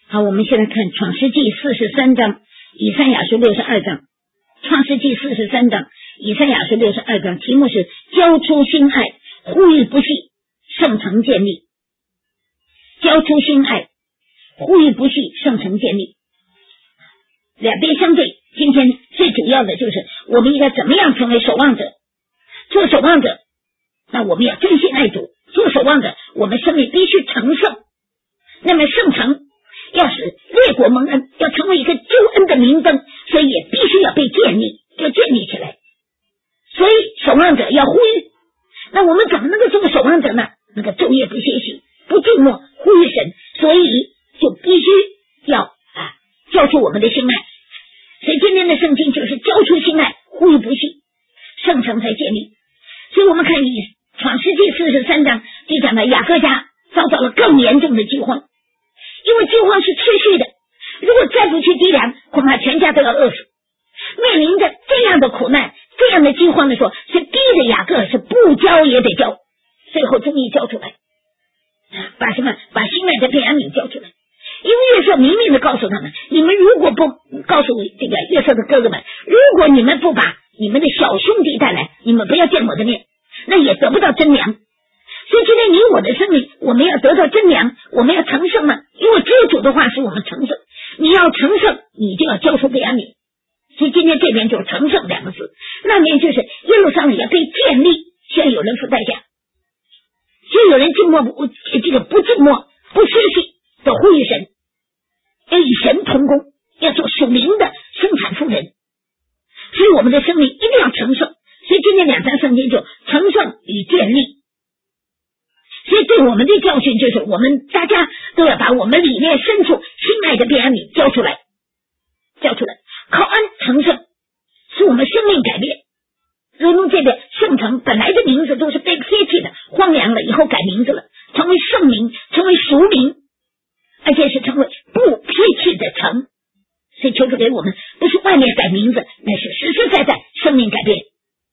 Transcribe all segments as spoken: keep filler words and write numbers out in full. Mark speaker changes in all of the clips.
Speaker 1: 好，我们现在看创世纪四十三章，以赛亚书六十二章。创世纪四十三章，以赛亚书六十二章，题目是交出心爱，呼吁不息，圣城建立。交出心爱，呼吁不息，圣城建立。两边相对，今天最主要的就是我们应该怎么样成为守望者。做守望者，那我们要真心爱主。做守望者，我们生命必须成圣。那么圣城要使列国蒙恩，要成为一个救恩的明灯，所以也必须要被建立，要建立起来。所以守望者要呼吁，那我们怎么能够做个守望者呢？那个昼夜不歇息，不静默，呼吁神，所以就必须要啊交出我们的心爱。所以今天的圣经就是交出心爱，呼吁不息，圣城才建立。所以我们看以创世纪四十三章就讲到雅各家遭到了更严重的饥荒，因为饥荒是持续的，如果再不去抵粮，恐怕全家都要饿死。面临着这样的苦难，这样的饥荒的时候，是逼着雅各是不交也得交，最后终于交出来，把什么把心爱的便雅悯交出来。因为约瑟明明的告诉他们，你们如果不告诉这个约瑟的哥哥们，如果你们不把你们的小兄弟带来，你们不要见我的面，那也得不到真粮。所以今天你我的生命，我们要得到真粮，我们要成圣嘛，因为知主的话使我们成圣。你要成圣，你就要交出便雅悯。所以今天这边就是成圣两个字，那边就是耶路撒冷要被建立，需要有人付代价，需要有人静默不这个不静默不歇息的呼吁神，要与神同工，要做属灵的生产妇人。所以我们的生命一定要成圣。所以今天两章圣经就成圣与建立。所以对我们的教训就是，我们大家都要把我们里面深处心爱的便雅悯交出来，交出来，靠恩成圣，使我们生命改变。如同这个圣城本来的名字都是被撇弃的，荒凉了，以后改名字了，成为圣名，成为属名，而且是成为不撇弃的城。所以求主给我们不是外面改名字，那是实实在在生命改变。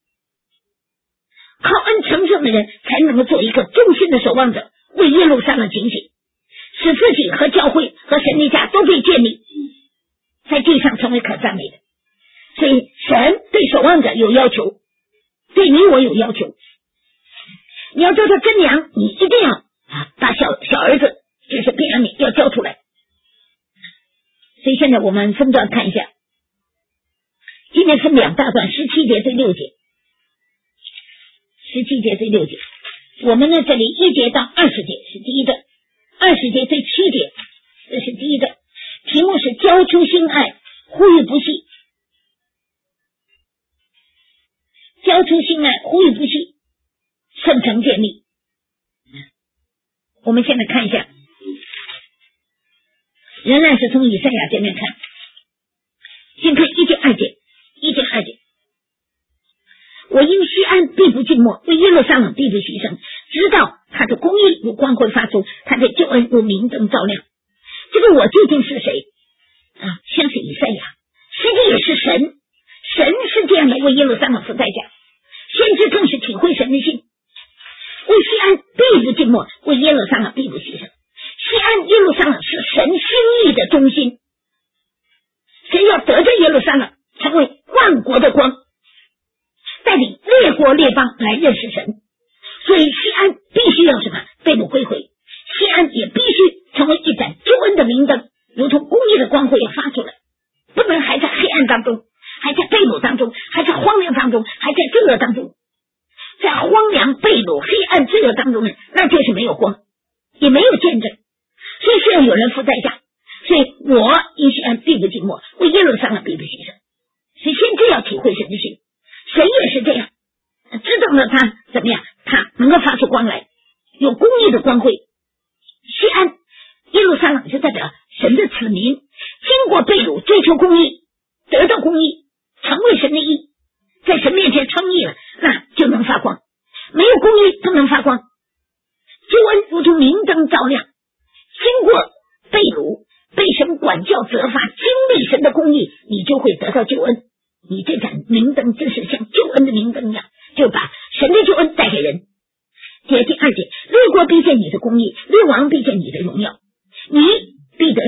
Speaker 1: 靠恩成圣的人才能够做一个忠心的守望者，为耶路撒冷警醒，使自己和教会和神的家都被建立，在地上成为可赞美的。所以神对守望者有要求，对你我有要求。你要得到真粮，你一定要啊把小小儿子就是便雅悯要交出来。所以现在我们分段看一下，今天分两大段，十七节对六节。十七节对六节，我们呢这里一节到二十节是第一段，二十节对七节这是第一段，题目是交出心爱，呼吁不息。交出心爱，呼吁不息，圣城建立。我们现在看一下，仍然是从以赛亚这边看，先看一节二节，一节二节。我因西安必不静默，为耶路撒冷必不牺牲，直到他的公义如光辉发出，他的救恩如明灯照亮。这个我究竟是谁啊？像是以赛亚，实际也是神，神是这样的为耶路撒冷付代价，先知更是体会神的心，为西安必不静默，为耶路撒冷必不牺牲。西安耶路撒冷是神心意的中心，神要得着耶路撒冷成为万国的光，带领列国列邦来认识神。所以西安必须要什么？被掳归回。西安也必须成为一盏救恩的明灯，如同公义的光辉要发出来，不能还在黑暗当中，还在被掳当中，还在荒凉当中，还在罪恶当中。在荒凉、被掳、黑暗、罪恶当中呢，那就是没有光，也没有见证，所以需要有人付代价。所以我因西安必不静默，为耶路撒冷必不牺牲。所以先知要体会神的心，神也是这样，知道了他怎么样，他能够发出光来，有公义的光辉。西安耶路撒冷就代表神的子民，经过被掳追求公义，得到公义，成为神的义，在神面前称义了，那就能发光。没有公义不能发光。救恩如同明灯照亮，经过被掳被神管教责罚，经历神的公义，你就会得到救恩。你这盏明灯真是像救恩的明灯一样，就把神的救恩带给人。第二节，列国必见你的公义，列王必见你的荣耀，你必得新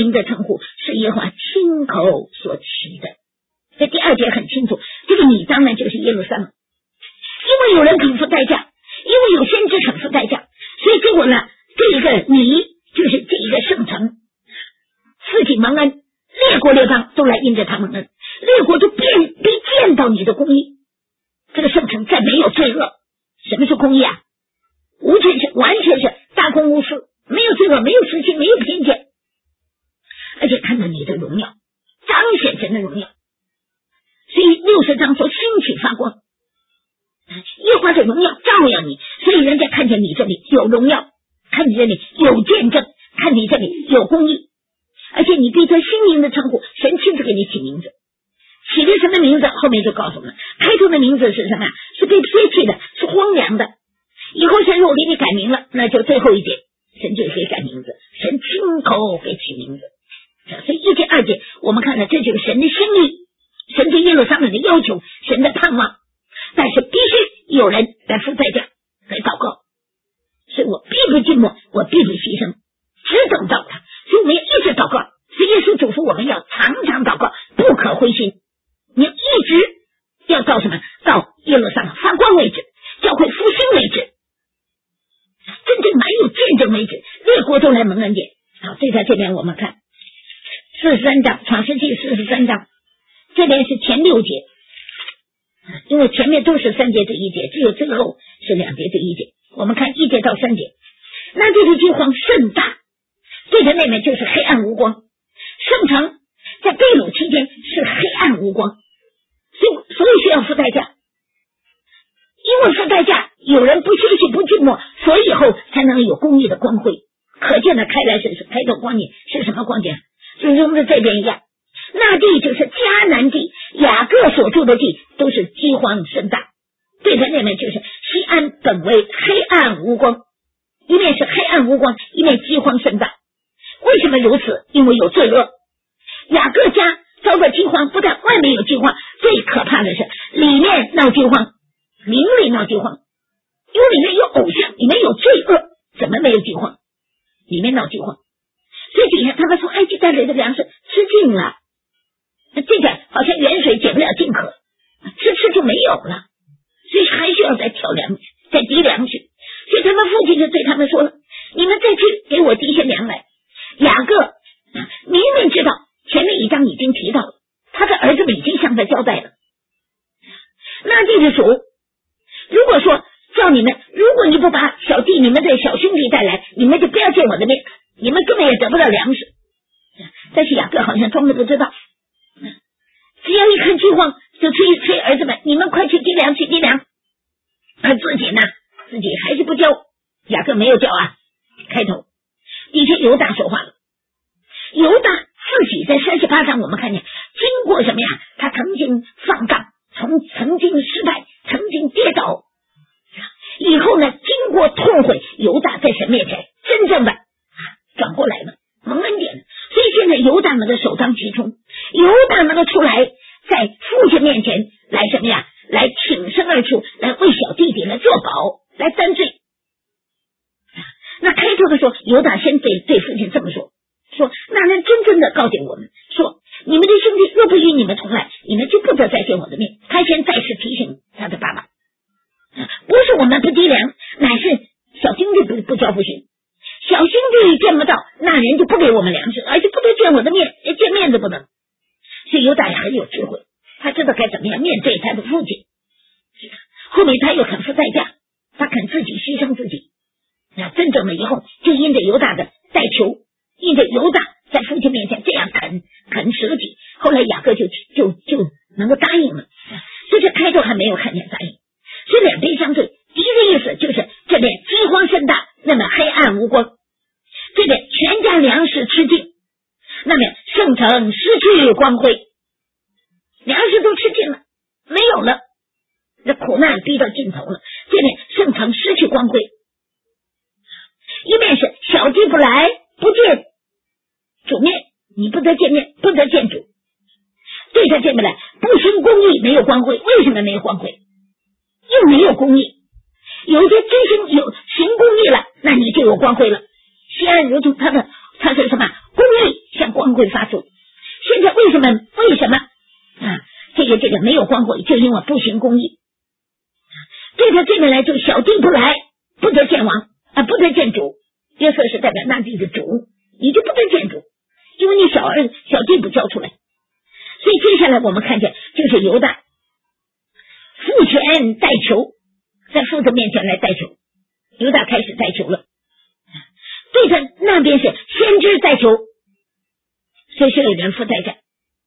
Speaker 1: 名的称呼是耶和华亲口所起的。这第二节很清楚，这个你当然就是耶路撒冷，因为有人肯付代价，因为有先知肯付代价，所以结果呢，这一个你就是这一个圣城，自己蒙恩，列国列邦都来因着他蒙恩，列国就变被见到你的公义，这个圣城再没有罪恶。什么是公义啊？无全是完全是大公无私，没有罪恶，没有私心，没有偏见，而且看到你的荣耀，彰显神的荣耀。所以六十章说兴起发光，耶和华的荣耀照耀你，所以人家看见你这里有荣耀，看你这里有见证，看你这里有公义，而且你对他新名的称呼，神亲自给你起名字，起的什么名字后面就告诉我们，开头的名字是什么？是被撇弃的，是荒凉的。以后神如果给你改名了，那就最后一节神就给改名字，神亲口给起名字。所以一节二节我们看了，这就是神的心意，神对耶路撒冷的要求，神的盼望，但是必须有人来付代价来祷告。所以我必不寂寞，我必不牺牲，只等到他。所以我们要一直祷告，所以耶稣嘱咐我们要常常祷告，不可灰心，你要一直要到什么？到耶路撒冷发光为止，教会复兴为止，真正满有见证为止，列国都来蒙恩典。好，这在这边我们看四十三章，创世纪四十三章，这边是前六节，因为前面都是三节对一节，只有最后是两节对一节。我们看一节到三节，那这个饥荒甚大，对着那边就是黑暗无光，圣城在被掳期间是黑暗无光，所以所以需要付代价，因为付代价，有人不休息不寂寞，所以以后才能有公义的光辉。可见的开来是开头光景是什么光景？就跟着这边一样，那地就是迦南地，雅各所住的地都是饥荒甚大，对着那边就是西安本为黑暗无光，一面是黑暗无光，一面饥荒甚大。为什么如此？因为有罪恶。雅各家遭到饥荒，不但外面有饥荒，最可怕的是里面闹饥荒，灵里闹饥荒，因为里面有偶像，里面有罪恶，怎么没有饥荒？里面闹饥荒，所以底下他们从埃及带来的粮食吃尽了，这个好像远水解不了近渴，吃吃就没有了，所以还需要再挑粮，再滴粮去。所以他们父亲就对他们说了，你们再去给我滴些粮来。雅各明明知道前面一章已经提到了，他的儿子们已经向他交代了，那地的主如果说叫你们，如果你不把小弟你们的小兄弟带来，你们就不要见我的面，你们根本也得不到粮食。但是雅各好像装的不知道，只要一看饥荒就催催儿子们，你们快去滴粮去滴粮，而自己呢自己还是不交。雅各没有交啊，开头的确犹大说话了，犹大自己在三十八章我们看见经过什么呀，他曾经放荡，从曾经失败，曾经跌倒，以后呢经过痛悔，犹大在神面前真正的、啊、转过来了，蒙恩典。所以现在犹大能够首当其冲，犹大能够出来在父亲面前来什么呀，来挺身而出，来为小弟弟来作保，来担罪。那开头的时候犹大先对对父亲这么说，说那人真正的告诫我们说，你们的兄弟若不与你们同来，你们就不得再见我的面。他先再次提醒他的爸爸，不是我们不滴粮，乃是小兄弟不不交不行，小兄弟见不到，那人就不给我们粮食，而且不得见我的面，连见面都不能。所以犹大也很有智慧，他知道该怎么样面对他的父亲。后面他又肯付代价，他肯自己牺牲自己。那真正的以后就因着犹大的代求，因着犹大在父亲面前这样肯肯舍己，后来雅各就就就能够答应了。所以这开头还没有看见答应，所以两边相对，第一个意思就是这边饥荒甚大，那么黑暗无光，这边全家粮食吃尽，那么圣城失去光辉，粮食都吃尽了，没有了，这苦难逼到尽头了，这边圣城失去光辉。一面是小弟不来，不见主面，你不得见面，不得见主，对他见不来，不行公义，没有光辉。为什么没有光辉？又没有公义。有些真行有行公义了，那你就有光辉了。西安如同他的他是什么？公义像光会发出。现在为什么为什么啊？这个这个没有光辉，就因为不行公义。对他这个来说，小弟不来，不得见王啊，不得见主。约瑟是代表那地的主，你就不得见主，因为你小儿小弟不交出来。所以接下来我们看见就是犹大父前代求，在父的面前来代求，犹大开始代求了。对着那边是先知代求，所以是有人付代价。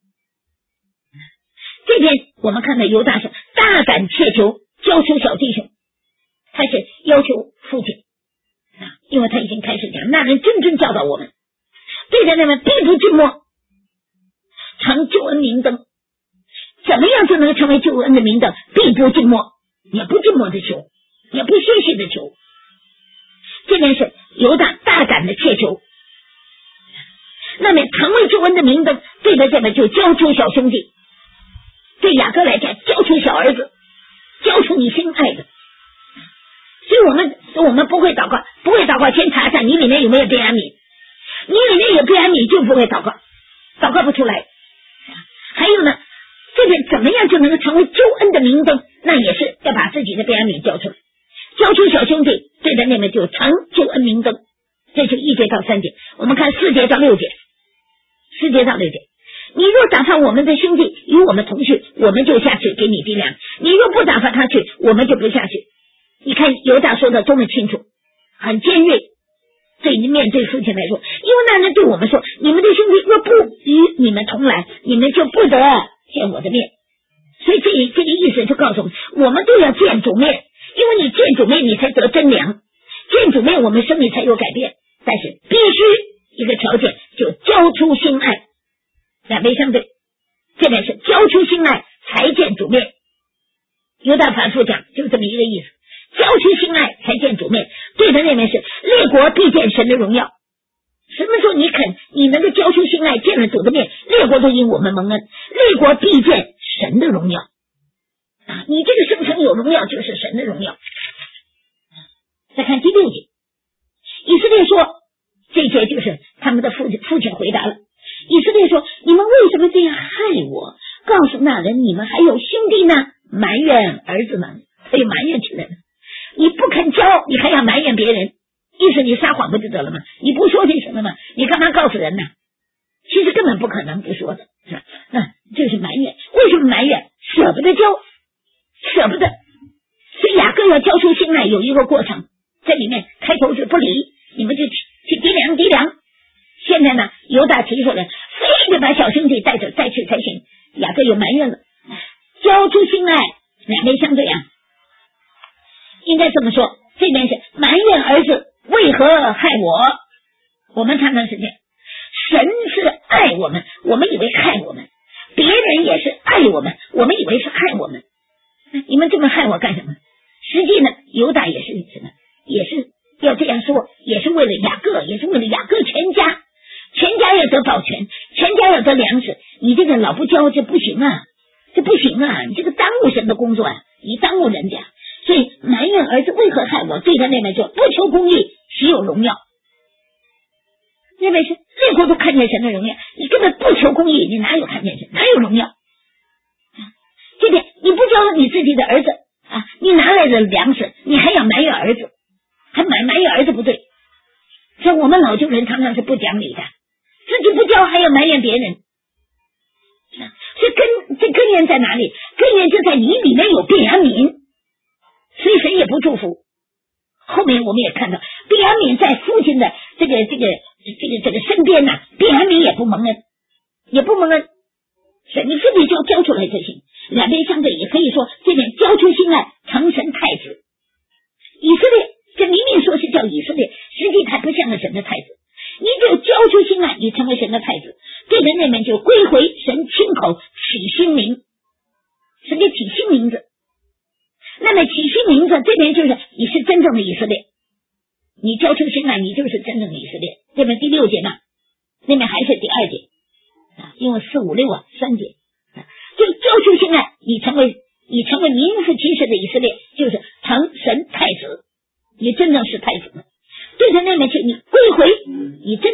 Speaker 1: 这边我们看到犹大是大胆切求，交出小弟兄，他是要求父亲啊，因为他已经开始讲，那人真正教导我们，对着那们必不静默，成救恩明灯。怎么样就能成为救恩的明灯？必不静默，也不静默的求，也不歇息的求。这边是犹大大胆的切求，那么成为救恩的明灯，对着这边就交出小兄弟。对雅各来讲，交出小儿子，交出你心爱的。所以我们我们不会祷告，不会祷告，先查查你里面有没有便雅悯，你里面有便雅悯就不会祷告，祷告不出来。还有呢，这边怎么样就能够成为救恩的明灯？那也是要把自己的便雅悯交出来，交出小兄弟，对着那边就成救恩明灯。这就一节到三节，我们看四节到六节，四节到六节。你若打发我们的兄弟与我们同去，我们就下去给你滴粮；你若不打发他去，我们就不下去。你看犹大说的多么清楚，很尖锐。对面对父亲来说，因为那人对我们说，你们的兄弟若不与你们同来，你们就不得见我的面。所以这这个意思就告诉我们，我们都要见主面，因为你见主面你才得真粮，见主面我们生命才有改变。但是必须一个条件，就交出心爱，两边相对。这边是交出心爱才见主面，犹大反复讲就这么一个意思，交出心爱才见主面。对的那边是列国必见神的荣耀。什么时候你肯你能够交出心爱，见了主的面，列国都因我们蒙恩，列国必见神的荣耀啊！你这个生成有荣耀，就是神的荣耀。再看第六节，以色列说，这节就是他们的父亲父亲回答了。以色列说，你们为什么这样害我？告诉那人，你们还有兄弟呢，埋怨儿子呢，还有埋怨起来了。你不肯交，你还要埋怨别人，意思你撒谎不就得了吗？你不说就行了吗？你干嘛告诉人呢？其实根本不可能不说的，是吧？那就是埋怨。为什么埋怨？舍不得交，舍不得。所以雅各要交出心来有一个过程，在里面开头是不理，你们就去去滴粮滴粮。现在呢，犹大提出来，非得把小兄弟带着再去才行。雅各又埋怨了，交出心来，两边相对啊。应该这么说，这边是埋怨儿子为何害我。我们常常是这样，神是爱我们，我们以为害我们；别人也是爱我们，我们以为是害我们。你们这么害我干什么？实际呢，犹大也是什么？也是要这样说，也是为了雅各，也是为了雅各全家，全家要得保全，全家要得粮食。你这个老不交，这不行啊，这不行啊！你这个耽误神的工作啊，你耽误人家。所以埋怨儿子为何害我，对他那边就不求公义，岂有荣耀？那边是列国都看见神的荣耀，你根本不求公义，你哪有看见神，哪有荣耀？这边你不交你自己的儿子啊，你拿来的粮食，你还要埋怨儿子，还埋埋怨儿子不对。像我们老旧人常常是不讲理的，自己不交还要埋怨别人。这根这根源在哪里？根源就在你里面有便雅悯，所以神也不祝福。后面我们也看到，便雅悯在父亲的这个这个这个这个身边呢、啊，便雅悯也不蒙恩，也不蒙恩。所以你自己就交出来就行。两边相对，也可以说这边交出心来，成神太子。以色列这明明说是叫以色列，实际他不像个神的太子。你只有交出心来，你成为神的太子，对着那边就归回神亲口起新名。什么起新名字？那么起新名字这边就是你是真正的以色列，你交出心来，你就是真正的以色列。这边第六节呢，那边还是第二节啊，因为四五六啊三节啊，就交出心来，你成为你成为名副其实的以色列，就是成神太子，你真正是太子了。对着那边去，你归回，你真正彻底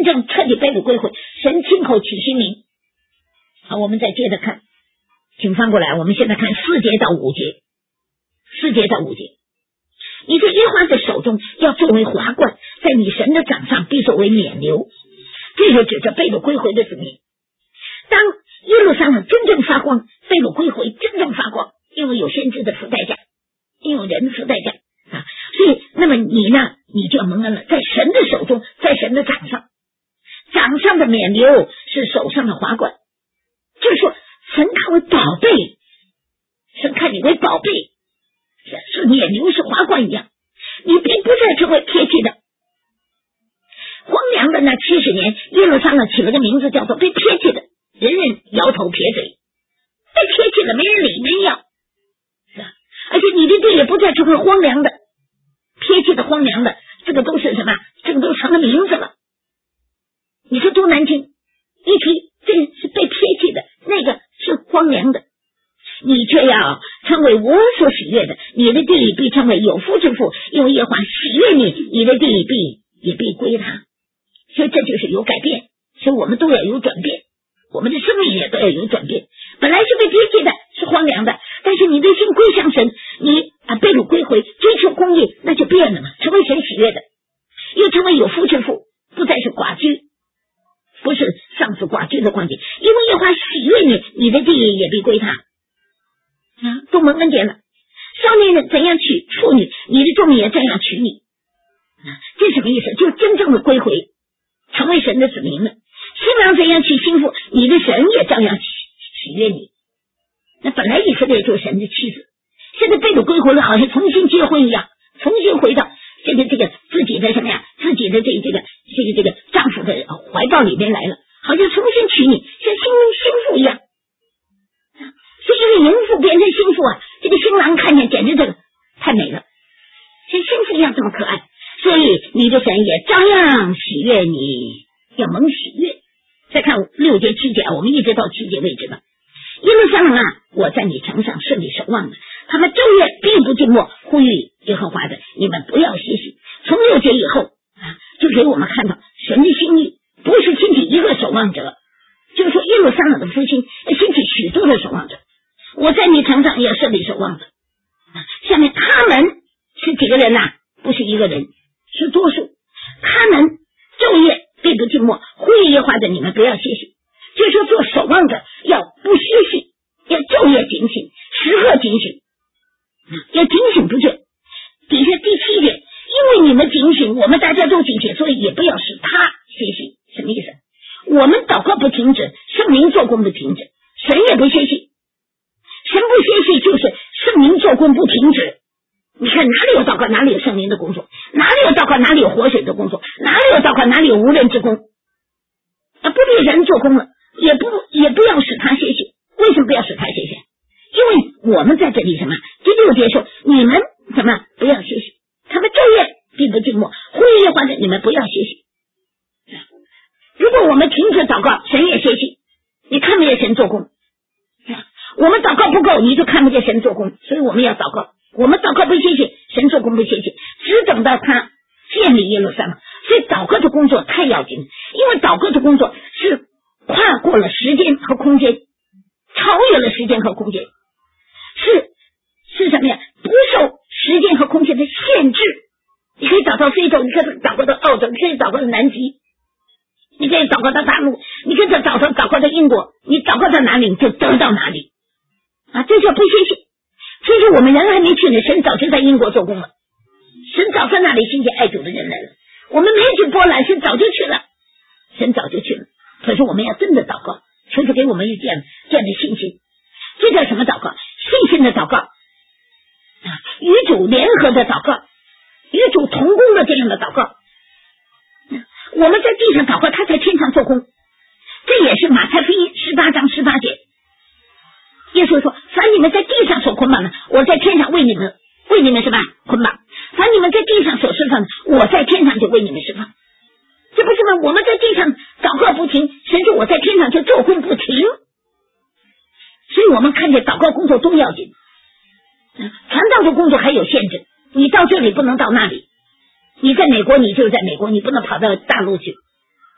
Speaker 1: 体被掳归回，神亲口起新名。好，我们再接着看，请翻过来，我们现在看四节到五节，四节到五节。你在耶和华的手中要作为华冠，在你神的掌上必作为冕旒，这就指着被掳归回的子民。当耶路撒冷真正发光，被掳归回真正发光，因为有先知的付代价，因为有人付代价啊，所以那么你呢，你就要蒙恩了，在神的手中，在神的掌上，掌上的冕旒是手上的华冠，就是说神看为宝贝，神看你为宝贝，是冕旒是华冠一样，你并不再成为撇弃的荒凉的那七十年，耶路撒冷起了个名字叫做被撇弃的，人人摇头撇嘴，被撇弃了，没人理没人要，是吧？而且你的地也不再成为荒凉的撇弃的荒凉的，这个都是什么？这个都成了名字了。你说多难听，一提这是被撇弃的，那个是荒凉的，你却要称为我所喜悦的，你的地必称为有福之父，因为耶和华喜悦你，你的地必也必归他。所以这就是有改变，所以我们都要有转变，我们的生命也都要有转变。本来是被撇弃的，是荒凉的，但是你的心归向神，你啊被掳归回，追求公义，那就变了嘛，成为神喜悦的，又成为有福之父，不再是寡居，不是丧子寡居的光景，因为耶和华喜悦你，你的地也必归他啊，都蒙恩典了。少年人怎样娶妇女，你的众也这样娶你啊，这是什么意思？就真正的归回，成为神的子民了。新郎怎样娶新妇，你的神也照样喜悦你。那本来以色列就是神的妻子，现在被掳归回了，好像重新结婚一样，重新回到这个这个自己的什么呀，自己的这这个这个这个丈夫的怀抱里面来了，好像重新娶你，像新新妇一样。所以一个淫妇变成新妇啊，这个新郎看见简直这个太美了，像新妇一样这么可爱，所以你的神也照样喜悦你，要蒙喜悦。再看六节七节，我们一直到七节为止吧。耶路撒冷啊，我在你城上设立守望的，他们昼夜必不静默，呼吁耶和华的，你们不要歇息。从六节以后啊，就给我们看到神的心意，不是兴起一个守望者，就是说耶路撒冷的复兴要兴起许多的守望者。我在你城上要设立守望者啊，下面他们是几个人呐、啊？不是一个人，是多数。他们昼夜必不静默，呼吁耶和华的，你们不要歇息。就是说做守望者要不歇息，要昼夜警醒，时刻警醒，要警醒不倦。底下第七节，因为你们警醒，我们大家都警醒，所以也不要使他歇息。什么意思？我们祷告不停止，圣灵做工不停止，神也不歇息。神不歇息就是圣灵做工不停止。你看哪里有祷告，哪里有圣灵的工作，哪里有祷告，哪里有活水的工作，哪里有祷告，哪里有无人之功啊！不必人做工了，也不也不要使他歇息。为什么不要使他歇息？因为我们在这里什么？第六节说你们怎么不要歇息，他们昼夜必不静默，呼吁耶和华的，你们不要歇息。如果我们停止祷告，神也歇息，你看不见神做工。我们祷告不够，你就看不见神做工，所以我们要祷告。我们祷告不歇息，神做工不歇息，只等到他建立耶路撒冷。所以祷告的工作太要紧，因为祷告的工作是跨过了时间和空间，超越了时间和空间，是是什么呀？不受时间和空间的限制。你可以祷告非洲，你可以祷告到澳洲，你可以祷告到南极，你可以祷告到大陆，你可以祷告祷告到英国，你祷告到哪里你就得到哪里啊！这叫不歇息。所以说我们人还没去呢，神早就在英国做工了，神早在那里兴起爱主的人来了。我们没去波兰，神早就去了，神早就去了。可是我们要真的祷告，求主给我们一这样这样的信心。这叫什么祷告？信心的祷告啊，与主联合的祷告，与主同工的这样的祷告。我们在地上祷告，他在天上做工，这也是马太福音十八章十八节。耶稣说：凡你们在地上所捆绑的，我在天上为你们为你们什么捆绑；凡你们在地上所释放的，我在天上就为你们释放。这不是吗？我们在地上祷告不停，神说我在天上就做工不停。所以我们看见祷告工作都要紧，传道的工作还有限制，你到这里不能到那里，你在美国你就在美国，你不能跑到大陆去。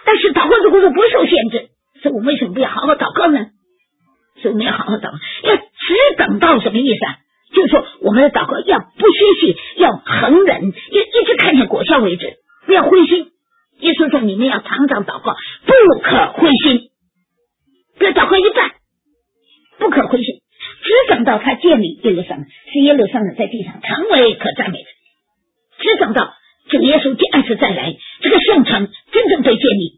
Speaker 1: 但是祷告的工作不受限制，所以我们为什么不要好好祷告呢？所以我们要好好祷告，要只等到什么意思啊？就是说我们的祷告要不歇息，要恒忍，要一直看见果效为止，不要灰心。耶稣说你们要常常祷告，不可灰心，不要祷告一半，不可灰心，只等到他建立耶路撒冷，使耶路撒冷在地上常为可赞美的，只等到主耶稣第二次再来，这个圣城真正被建立，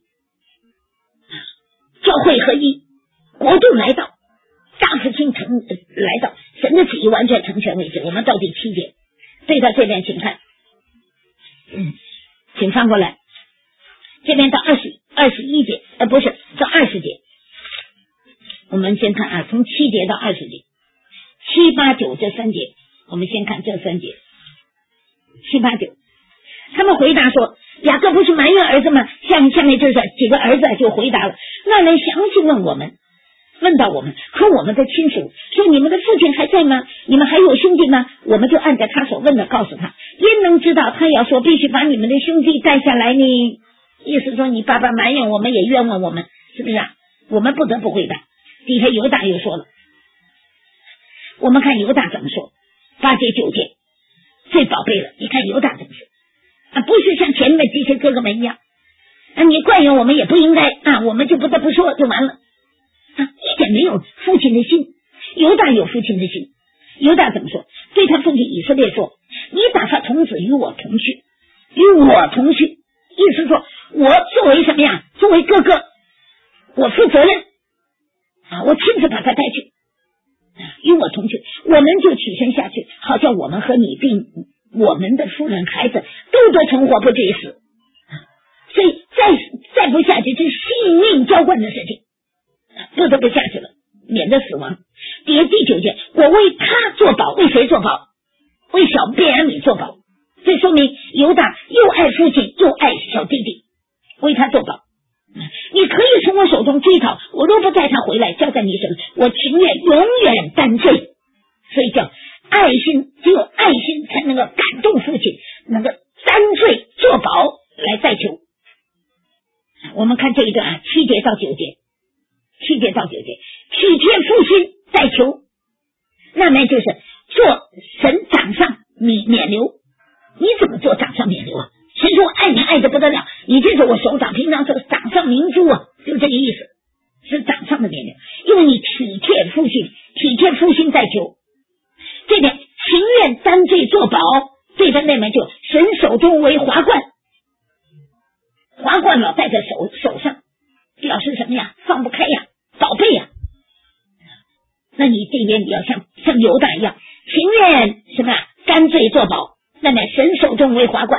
Speaker 1: 教会合一，国度来到，大复兴成来到，神的旨意完全成全为止。我们到第七节，对到这边请看，嗯，请翻过来，这边到二十二十一节，呃，不是到二十节。我们先看啊，从七节到二十节，七八九这三节，我们先看这三节，七八九。他们回答说，雅各不是埋怨儿子吗？下面下面就是几个儿子就回答了，那人详细问我们，问到我们和我们的亲属，说你们的父亲还在吗？你们还有兄弟吗？我们就按照他所问的告诉他，焉能知道他要说必须把你们的兄弟带下来呢？意思说你爸爸埋怨我们也冤枉我们，是不是啊？我们不得不回答。底下犹大又说了，我们看犹大怎么说，八节九节最宝贝了，你看犹大怎么说啊？不是像前面这些哥哥们一样啊，你怪怨我们也不应该啊，我们就不得不说就完了啊，一点没有父亲的心。犹大有父亲的心，犹大怎么说？对他父亲以色列说，你打发童子与我同去，与我同去，意思说我作为什么呀？作为哥哥，我负责任啊，我亲自把他带去，与我同去，我们就起身下去，好叫我们和你并我们的夫人孩子都得存活，不至于死。所以再再不下去，这是性命交换的事情，不得不下去了，免得死亡。第第九节，我为他作保，为谁作保？为小便雅悯作保。这说明犹大又爱父亲又爱小弟弟，为他作保。你可以从我手中追讨，我若不带他回来交在你手里，我情愿永远担罪。所以叫爱心，只有爱心才能够感动父亲，能够担罪作保来代求。我们看这一段啊，七节到九节，七节到九节，体贴父亲代求，那么就是做神掌上免免流。你怎么做掌上免流啊？神说我爱你爱得不得了，你这是我手掌，平常是掌上明珠啊，就这个意思，是掌上的免流。因为你体贴父亲，体贴父亲代求，这边情愿担罪作保，对他那边就神手中为华冠，华冠老戴在手手上，表示什么呀？放不开呀，宝贝呀。那你这边你要像像犹大一样，情愿什么呀？担罪作保，那么神手中为华冠。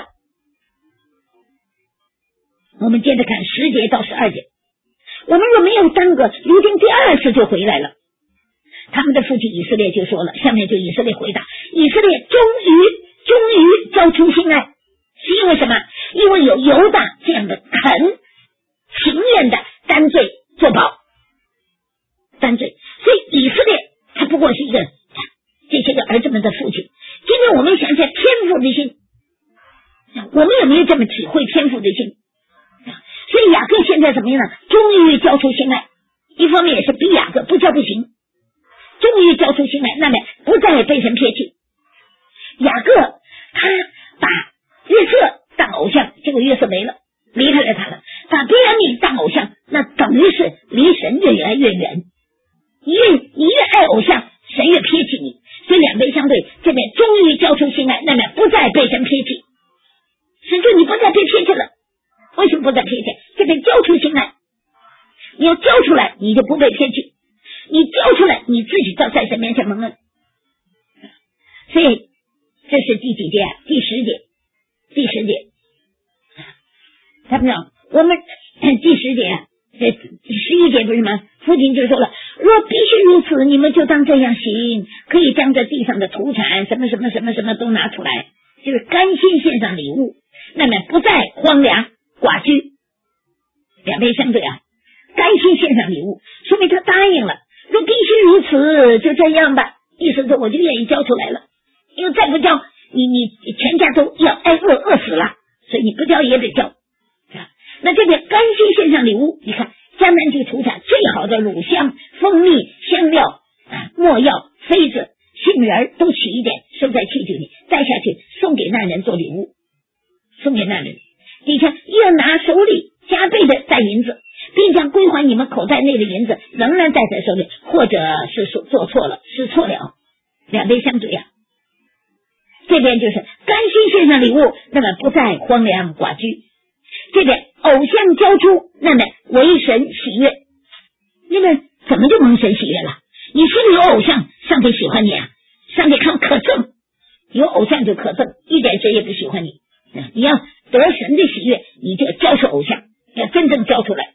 Speaker 1: 我们接着看十节到十二节，我们若没有耽搁，如今第二次就回来了。他们的父亲以色列就说了，下面就以色列回答，以色列终于终于交出心爱，是因为什么？因为有犹大这样的肯情愿的担罪作保，担罪。所以以色列他不过是一个这些个儿子们的父亲。今天我们想想天父的心，我们有没有这么体会天父的心？所以雅各现在怎么样呢？终于交出心爱，一方面也是逼雅各不交不行，终于交出心爱，那么不再被神撇弃。雅各他把约瑟当偶像，结果约瑟没了，离开了他了，把便雅悯当偶像，那等于是离神越来越远。你越你越爱偶像，神越撇弃你，所以两边相对，这边终于交出心爱，那么不再被神撇弃。神说你不再被撇弃了，为什么不再撇弃？这边交出心爱，你要交出来，你就不被撇弃。你交出来，你自己就在神面前蒙恩。所以这是第几节啊？第十节，第十节。他们讲我们第十节啊，这十一节不是吗？父亲就说了，若必须如此，你们就当这样行，可以将这地上的土产什么什么什么什么都拿出来，就是甘心献上礼物，那么不再荒凉寡居。两边相对啊，甘心献上礼物，说明他答应了。若必须如此，就这样吧。意思是我就愿意交出来了，因为再不交，你你全家都要挨饿饿死了，所以你不交也得交。 那这边甘心献上礼物，你看江南去土产最好的乳香、蜂蜜、香料、啊、没药、妃子、杏仁都取一点，收在器具里，带下去送给那人做礼物，送给那人。你看，要拿手里加倍的带银子，并将归还你们口袋内的银子仍然带在手里，或者是说做错了，失错了，两杯相对啊。这边就是甘心献上礼物，那么不再荒凉寡居。这边偶像交出，那么为神喜悦。那么怎么就蒙神喜悦了？你心里有偶像，上帝喜欢你啊，上帝看可憎，有偶像就可憎，一点谁也不喜欢你。你要得神的喜悦，你就交出偶像，要真正交出来，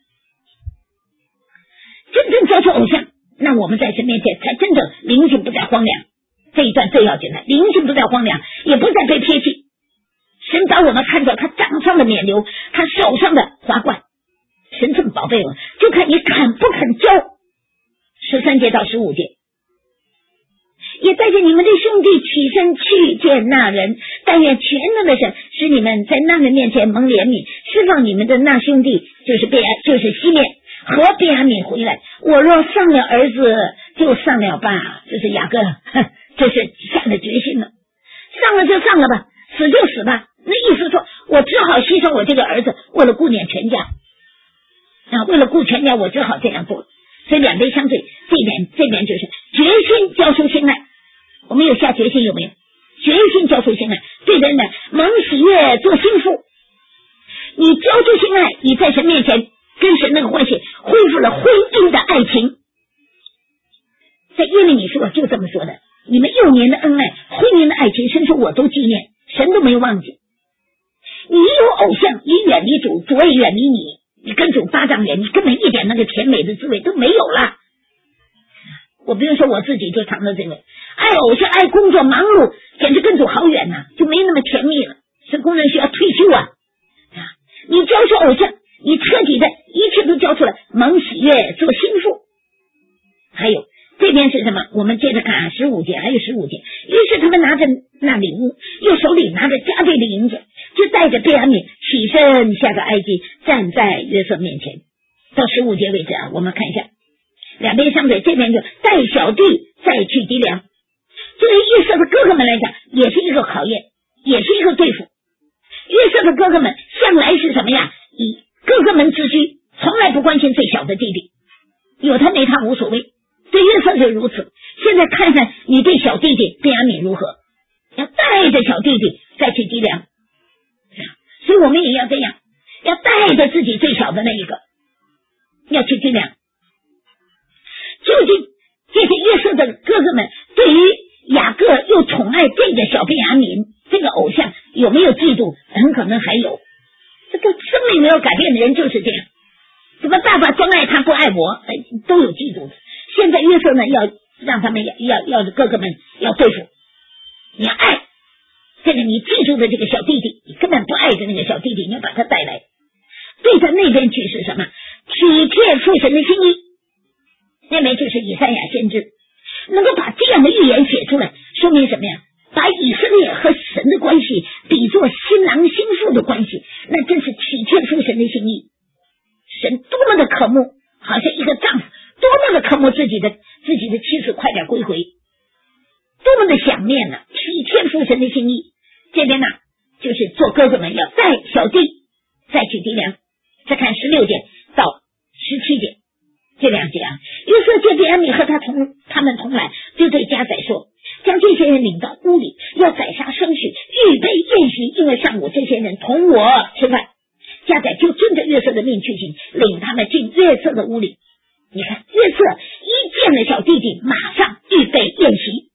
Speaker 1: 真正交出偶像，那我们在神面前才真正灵性不再荒凉。这一段最要紧的，灵性不再荒凉，也不再被撇弃。神把我们看作他掌上的冕旒，他手上的华冠。神这么宝贝我，就看你肯不肯交。十三节到十五节，也带着你们的兄弟起身去见那人，但愿全能的神使你们在那人面前蒙怜悯，释放你们的那兄弟，就是便就是西面和便雅悯回来。我若丧了儿子，就丧了吧。这是雅各，这是下了决心了，丧了就丧了吧，死就死吧。那意思说，我只好牺牲我这个儿子，为了顾念全家啊，为了顾全家，我只好这样做。所以两杯相对，这边这边就是决心交出心来。我们有下决心有没有？决心交出心来，对人呢蒙喜悦做心腹。你交出心来，你在神面前跟神那个关系恢复了婚姻的爱情。在耶利米书就这么说的，你们幼年的恩爱，婚姻的爱情，神说我都纪念，神都没有忘记。你有偶像，你远离主，主也远离你，你跟主八丈远，你根本一点那个甜美的滋味都没有了。我比如说我自己就尝到这个，爱偶像爱工作忙碌，简直跟主好远呐、啊，就没那么甜蜜了。是工人需要退休啊！啊，你交出偶像，你彻底的一切都交出来，蒙喜悦做心腹。还有这边是什么？我们接着看啊，十五节还有十五节。于是他们拿着那礼物，又手里拿着加倍的银子，就带着便雅悯起身下到埃及，站在约瑟面前。到十五节为止啊，我们看一下。两边相对，这边就带小弟再去敌粮。对于约瑟的哥哥们来讲，也是一个考验，也是一个对付。约瑟的哥哥们向来是什么呀？以哥哥们自居，从来不关心最小的弟弟，有他没他无所谓。对约瑟是如此。现在看看你对小弟弟便雅悯如何？要带着小弟弟再去敌粮。所以我们也要这样，要带着自己最小的那一个，要去敌粮。究竟这些约瑟的哥哥们对于雅各又宠爱这个小便雅悯这个偶像有没有嫉妒？很可能还有。这个生命没有改变的人就是这样，怎么爸爸专爱他不爱我，都有嫉妒的。现在约瑟呢，要让他们要要要哥哥们要对付，你要爱这个你记住的这个小弟弟，你根本不爱的那个小弟弟，你要把他带来。对着那边去是什么？体贴父神的心意。那边就是以赛亚先知，能够把这样的预言写出来，说明什么呀？把以色列和神的关系比作新郎新妇的关系，那真是体贴父神的心意。神多么的渴慕，好像一个丈夫多么的渴慕自己的自己的妻子快点归回，多么的想念呢、啊？体贴父神的心意。这边呢，就是做哥哥们要带小弟再去敌粮。再看十六节到十七节。这两节啊，约瑟见便雅悯和他同他们同来，就对家宰说：将这些人领到屋里，要宰杀牲畜，预备宴席，因为上午这些人同我吃饭。家宰就遵着约瑟的命去行，领他们进约瑟的屋里。你看，约瑟一见了小弟弟，马上预备宴席。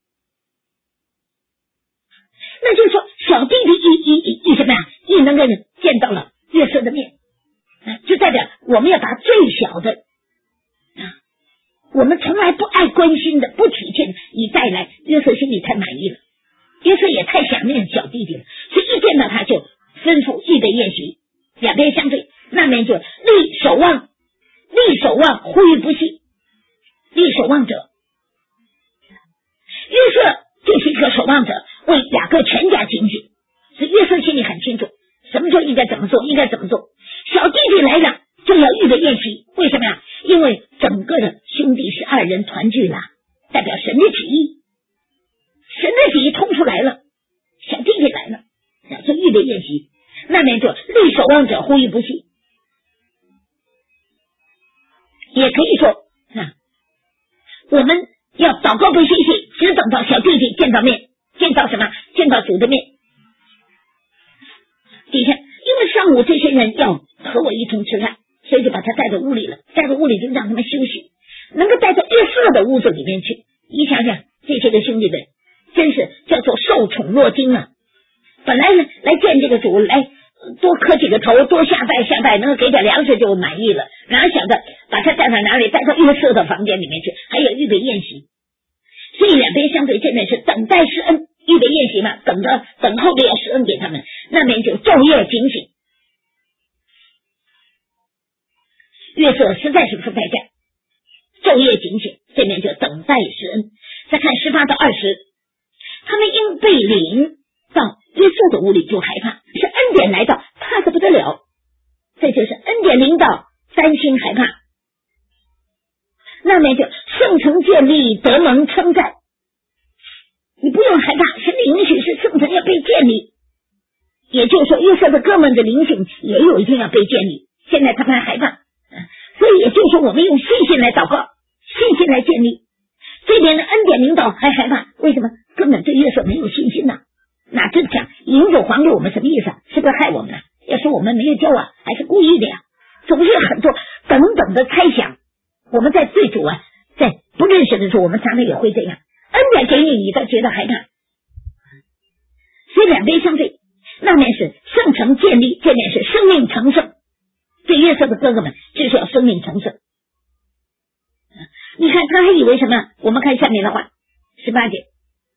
Speaker 1: 那就是说，小弟弟一一一一什么呀？一能够见到了约瑟的面，就代表我们要把最小的。我们从来不爱关心的，不体贴的，你带来，约瑟心里太满意了，约瑟也太想念小弟弟了，所以一见到他就吩咐预备宴席。两边相对，那边就立守望，立守望，呼吁不息，立守望者。约瑟就是一个守望者，为雅各全家警醒，所以约瑟心里很清楚，什么时候应该怎么做，应该怎么做。 小弟弟来了，正要预备宴席。为什么呀？因为整个的兄弟是二人团聚了，代表神的旨意，神的旨意通出来了，小弟弟来了，就预备宴席。那边就立守望者呼吁不息，也可以说啊，我们要祷告不歇息，只等到小弟弟见到面，见到什么？见到主的面。底下因为上午这些人要和我一同吃饭，所以就把他带到屋里了，带到屋里就让他们休息，能够带到约瑟的屋子里面去。你想想这些个兄弟们真是叫做受宠若惊啊！本来呢来见这个主，来多磕几个头，多下拜下拜，能够给点粮食就满意了，哪想着把他带到哪里？带到约瑟的房间里面去，还有预备宴席。所以两边相对，这边是等待施恩，预备宴席嘛，等着等候着要施恩给他们，那边就昼夜警醒。约瑟实在是不太干，昼夜警醒，这边就等待施恩。再看十八到二十，他们因被领到约瑟的屋里就害怕，是恩典来到，怕得不得了。这就是恩典领导，担心害怕。那么就圣城建立，得蒙称赞。你不用害怕，神的允许是圣城要被建立，也就是说约瑟的哥们的灵性也有一天要被建立。现在他们还害怕，所以也就是说我们用信心来祷告，信心来建立。这边的恩典领导还害怕，为什么？根本对约瑟没有信心呐、啊。那这讲银子还给我们什么意思啊？是不是害我们啊？要说我们没有交啊，还是故意的呀？总是很多等等的猜想。我们在对主啊，在不认识的时候，我们常常也会这样。恩典给你，你倒觉得害怕。所以两边相对，那面是圣城建立，这面是生命成圣。对约瑟的哥哥们，这是要生命成圣。你看他还以为什么？我们看下面的话，十八节。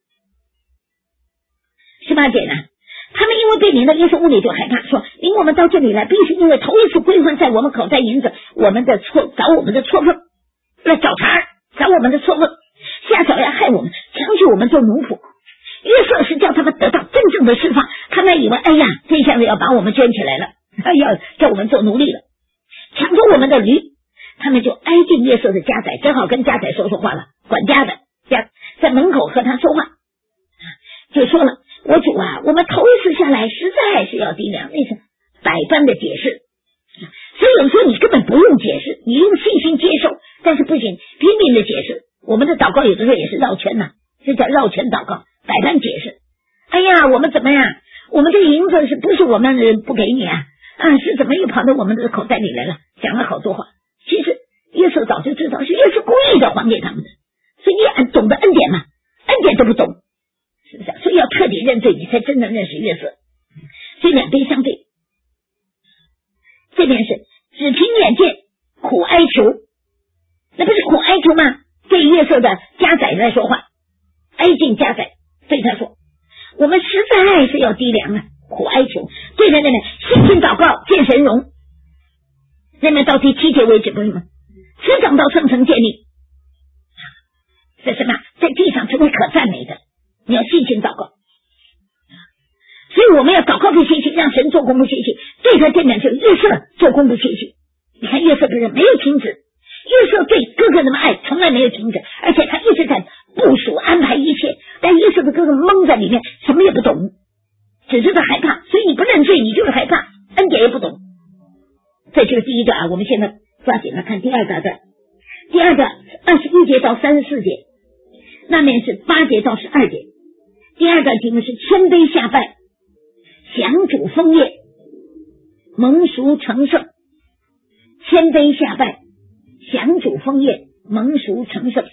Speaker 1: 十八节呢，他们因为被领到约瑟屋里就害怕，说领我们到这里来，必是因为头一次归还在我们口袋银子，我们的错找我们的错缝，来找茬，找我们的错缝，下手要害我们，强取我们做奴仆。约瑟是叫他们得到真正的释放，他们以为哎呀，这下子要把我们圈起来了，要叫我们做奴隶了，抢走我们的驴，他们就挨近约瑟的家宰，正好跟家宰说说话了，管家的家在门口和他说话，就说了。我主啊，我们头一次下来实在是要低量，那是百般的解释，所以有时候你根本不用解释，你用信心接受，但是不行拼命的解释。我们的祷告有的时候也是绕圈呐、啊，这叫绕圈祷告，百般解释。哎呀，我们怎么样？我们这个银子是不是我们不给你啊？啊，是怎么又跑到我们的口袋里来了？讲了好多话。其实耶稣早就知道是耶稣故意的还给他们的，所以你懂得恩典嘛？恩典都不懂。是不是？所以要彻底认罪，你才真正认识约瑟。所以两边相对，这边是只凭眼见，苦哀求，那不是苦哀求吗？对约瑟的家宰来说话，哀近家宰对他说：“我们实在是要低粮啊，苦哀求。”对着那边信心祷告，见神荣。那边到第七节为止，不是吗？只等到圣城建立，这什么？在地上成为可赞美的。你要信心祷告，所以我们要祷告不歇息，让神做工不歇息。对他这边就约瑟做工不歇息。你看约瑟的人没有停止，约瑟对哥哥那么爱，从来没有停止，而且他一直在部署安排一切。但约瑟的哥哥蒙在里面，什么也不懂，只知道害怕。所以你不认罪，你就是害怕，恩典也不懂。这就是第一个啊，我们现在抓紧了看第二个的，第二个二十一节到三十四节，那面是八节到十二节。第二个题目是谦卑下拜，享主丰业，蒙赎成圣。谦卑下拜，享主丰业，蒙赎成圣。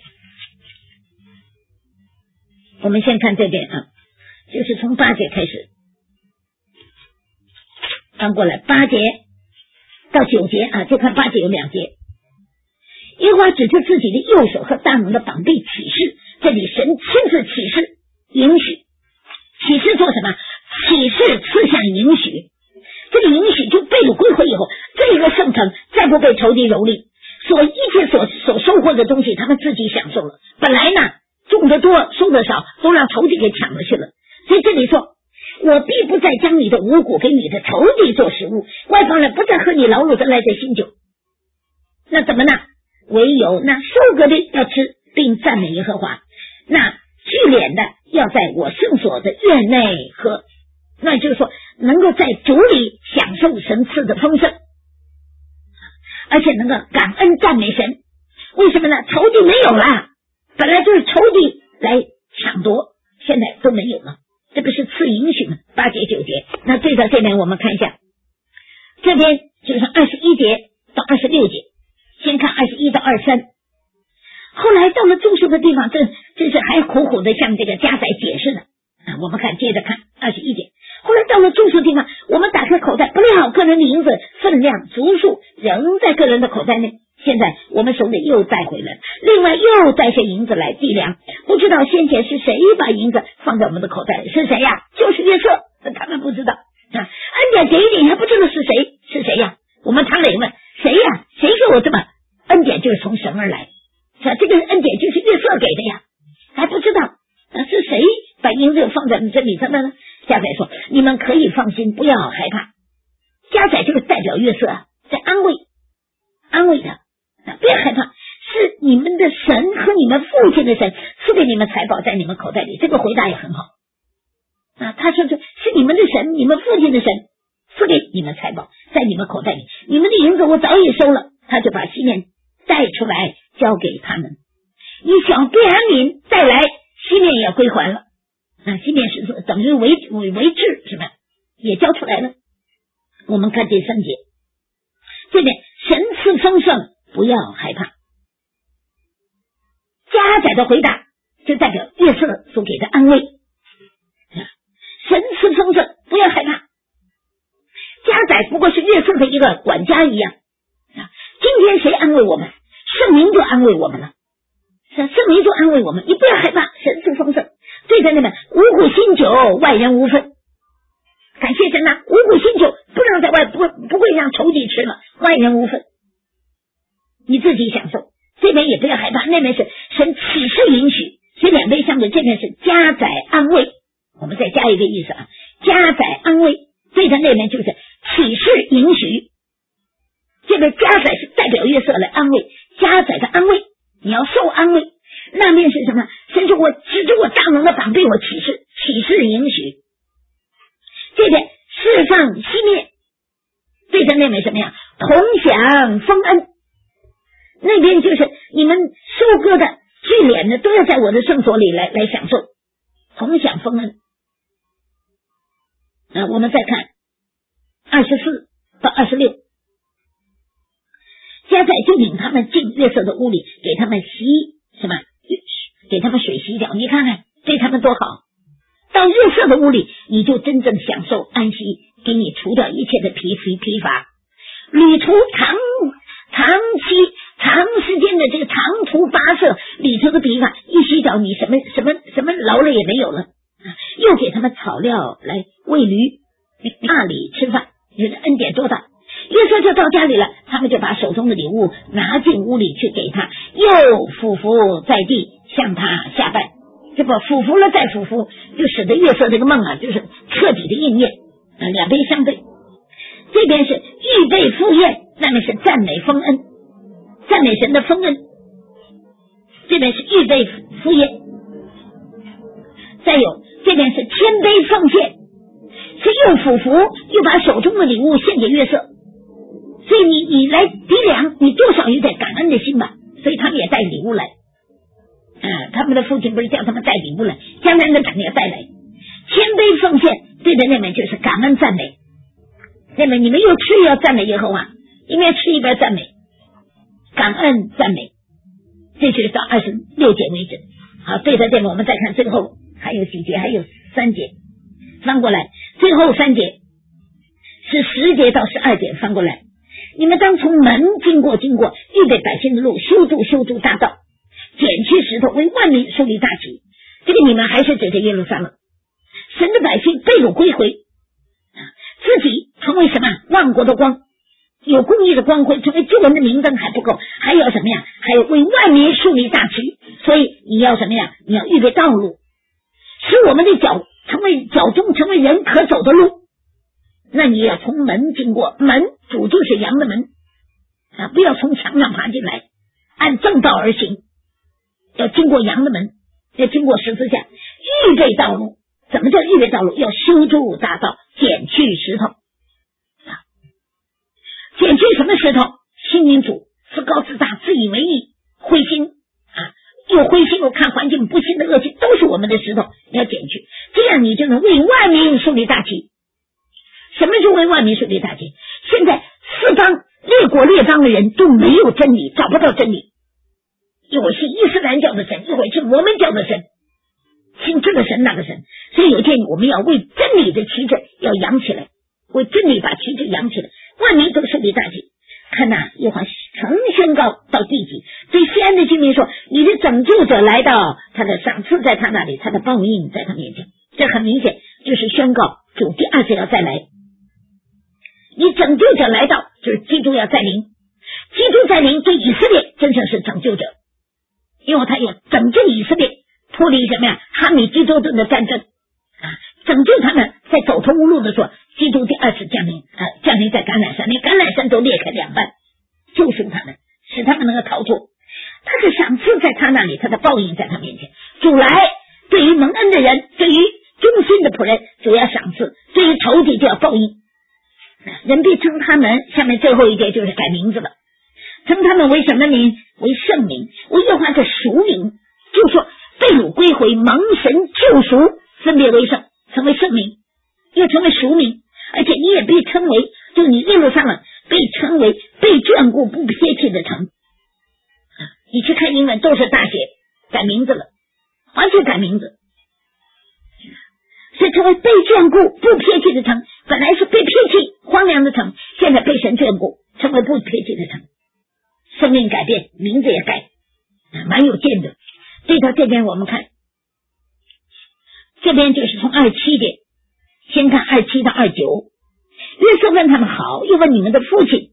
Speaker 1: 我们先看这边啊，就是从八节开始翻过来，八节到九节啊，就看八节有两节。耶和华指着自己的右手和大能的膀臂启示，这里神亲自启示允许，启示做什么？启示赐下允许，这个允许就被掳归回以后，这个圣城再不被仇敌蹂躏，所一切所所收获的东西他们自己享受了。本来呢种的多收的少都让仇敌给抢了去了，所以这里说我必不再将你的五谷给你的仇敌做食物，外邦人不再喝你劳碌的来的新酒。那怎么呢？唯有那收割的要吃，并赞美耶和华，那聚敛的要在我圣所的院内喝。那就是说能够在主里享受神赐的丰盛，而且能够感恩赞美神。为什么呢？仇敌没有了，本来就是仇敌来抢夺，现在都没有了，这不是赐允许吗？八节九节。那对照这边我们看一下，这边就是二十一节到二十六节，先看二十一到二十三。后来到了住宿的地方，这这是还苦苦的向这个家宰解释的啊。我们看接着看二十一节。后来到了住宿地方，我们打开口袋，不料个人的银子分量足数仍在个人的口袋内。现在我们手里又带回来，另外又带些银子来计量，不知道先前是谁把银子放在我们的口袋里？是谁呀？就是约瑟。他们不知道啊，恩典给一点还不知道是谁，是谁呀？我们堂里问谁呀？谁给我这么恩典？就是从神而来，是吧？这个恩典就是约瑟给的呀，还不知道啊是谁把银子放在这里头的呢？家宰说：“你们可以放心，不要害怕。”家宰就是代表约瑟啊，在安慰安慰他。不要害怕，是你们的神和你们父亲的神赐给你们财宝在你们口袋里。这个回答也很好啊。他说这是你们的神，你们父亲的神赐给你们财宝在你们口袋里，你们的银子我早已收了。他就把西面带出来交给他们。你想便雅悯带来，西面也归还了啊。西面是等于为为为质是吧？也交出来了。我们看第三节，这边神赐丰盛，不要害怕。家宰的回答就代表约瑟所给的安慰，神赐丰盛，不要害怕。家宰不过是约瑟的一个管家一样，今天谁安慰我们？圣灵就安慰我们了，圣灵就安慰我们，你不要害怕，神赐丰盛。对着那边五谷新酒，外人无分。感谢神啊，五谷新酒不让在外，不不会让仇敌吃了，外人无分。你自己享受，这边也不要害怕，那边是神启示允许，所以两边相对，这边是家宰安慰。我们再加一个意思啊，家宰安慰，对着那边就是启示允许。这边家宰是代表约瑟来安慰，家宰的安慰，你要受安慰。那面是什么？神说我指着我大能的膀臂，我启示，启示允许。这边释放熄灭，对着那边什么呀？同享丰恩。那边就是你们收割的聚敛的都要在我的圣所里来来享受，同享丰恩。啊，我们再看二十四到二十六，家宰就领他们进约瑟的屋里，给他们洗什么？给他们水洗脚。你看看对他们多好。到约瑟的屋里，你就真正享受安息，给你除掉一切的疲疲疲乏，旅途长长期长时间的这个长途跋涉里头的疲乏，一洗澡你什么什么什么劳累也没有了。又给他们草料来喂驴，那里吃饭，你的恩典多大。约瑟就到家里了，他们就把手中的礼物拿进屋里去给他，又俯伏在地向他下拜。这不俯伏了再俯伏，就使得约瑟这个梦啊，就是彻底的应验啊，两边相对。这边是预备赴宴，那边是赞美丰恩，赞美神的丰恩。这边是预备赴宴，再有这边是谦卑奉献，是又俯伏又把手中的礼物献给约瑟。所以你你来抵量，你多少有点感恩的心吧。所以他们也带礼物来啊，他们的父亲不是叫他们带礼物来，将来的肯定要带来。谦卑奉献对的那边就是感恩赞美，那么你们又吃又要赞美耶和华，一边吃一边赞美，感恩赞美。这就是到二十六节为止。好，对着这个我们再看最后还有几节，还有三节，翻过来最后三节是十节到十二节，翻过来。你们当从门经过经过，预备百姓的路，修筑修筑大道，剪去石头，为万民树立大旗。这个你们还是指着耶路撒冷，神的百姓被掳归回，自己成为什么万国的光，有公义的光辉，成为救人的明灯还不够，还要什么呀？还有为万民树立大旗。所以你要什么呀？你要预备道路，使我们的脚成为为脚中成为人可走的路，那你要从门经过，门主就是羊的门啊，不要从墙上爬进来，按正道而行，要经过羊的门，要经过十字架，预备道路。怎么叫预备道路？要修筑大道，剪去石头啊！剪去什么石头？心灵主，自高自大，自以为意，灰心啊，又灰心又看环境不幸的恶气，都是我们的石头，你要剪去，这样你就能为万民树立大旗。什么是为万民树立大旗？现在四方列国列邦的人都没有真理，找不到真理，一会儿是伊斯兰教的神，一会儿是摩门教的神，信这个神那个神，所以有建议我们要为真理的旗帜要扬起来，为真理把旗帜扬起来，万民都树立大旗。看呐，约翰曾宣告到地极，对西安的居民说，你的拯救者来到，他的赏赐在他那里，他的报应在他面前。这很明显就是宣告主第二次要再来，你拯救者来到，就是基督要再临，基督再临对以色列真正是拯救者，因为他要拯救以色列脱离什么呀？哈米基多顿的战争啊，拯救他们在走投无路的时候，基督第二次降临啊，降临在橄榄山，连橄榄山都裂开两半，救赎他们，使他们能够逃脱。他的赏赐在他那里，他的报应在他面前。主来，对于蒙恩的人，对于忠心的仆人，主要赏赐；对于仇敌就要报应。人必称他们，下面最后一节就是改名字了，称他们为什么名？为圣名，为耶和华的属名，就说被掳归回，蒙神救赎，分别为圣，成为圣名，又成为属名。而且你也被称为，就你耶路撒冷被称为被眷顾不撇弃的城。你去看英文都是大写，改名字了，完全改名字，所以成为被眷顾不撇弃的城。本来是被撇弃荒凉的城，现在被神眷顾，成为不撇弃的城。生命改变，名字也改，蛮有见的。对到这边我们看，这边就是从二十七节，先看二十七到二十九。约瑟问他们好，又问你们的父亲，